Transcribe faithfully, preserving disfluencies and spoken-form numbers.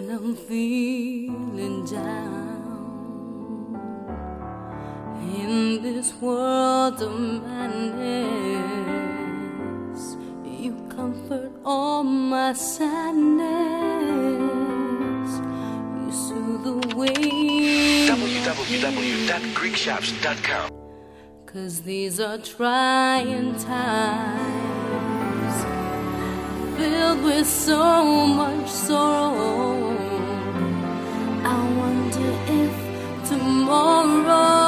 I'm feeling down in this world of madness, you comfort all my sadness, you soothe the way. w w w dot greek shops dot com. 'Cause these are trying times, filled with so much sorrow. I wonder if tomorrow